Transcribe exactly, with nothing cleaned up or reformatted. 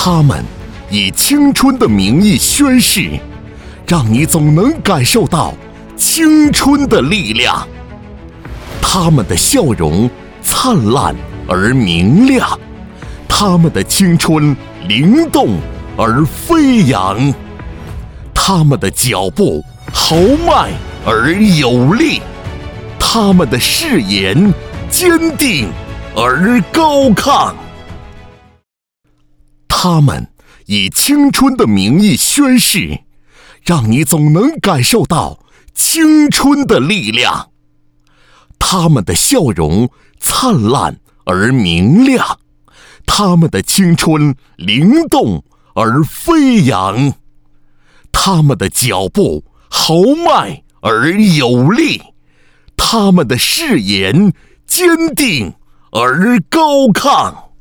他们以青春的名义宣誓，让你总能感受到青春的力量。他们的笑容灿烂而明亮，他们的青春灵动而飞扬，他们的脚步豪迈而有力，他们的誓言坚定而高亢。他们以青春的名义宣誓，让你总能感受到青春的力量。他们的笑容灿烂而明亮，他们的青春灵动而飞扬，他们的脚步豪迈而有力，他们的誓言坚定而高亢。